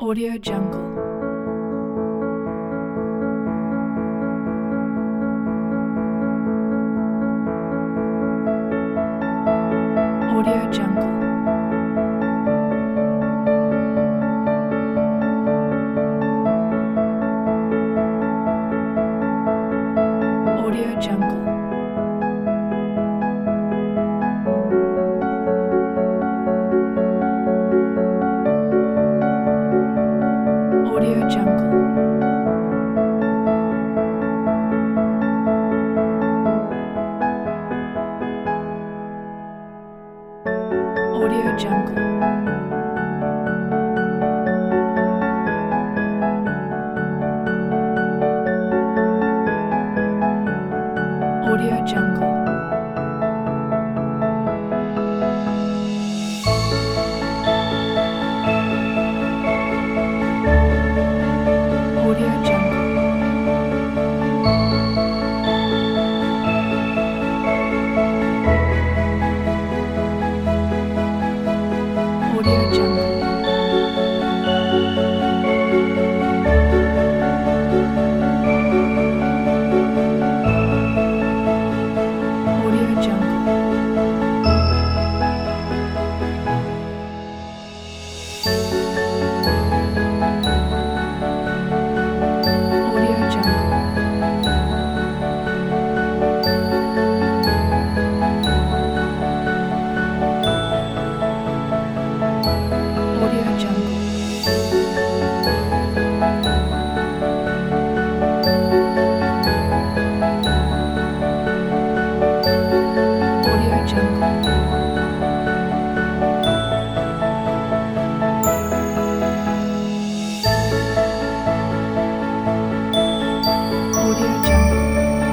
Audio Jungle. Audio Jungle. Audio Jungle. Audio Jungle. Audio Jungle. Audio Jungle. Audio Jungle. Audio Jungle. Audio Jungle. Audio Jungle. Audio Jungle. Audio Jungle. Audio Jungle.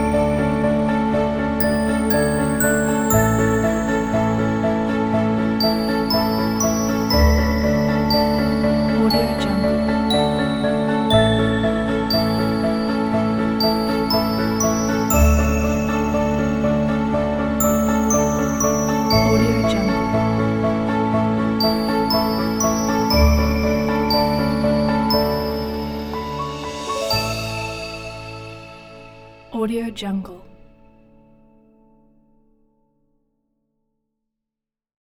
Audio Jungle. Audio Jungle. Audio Jungle.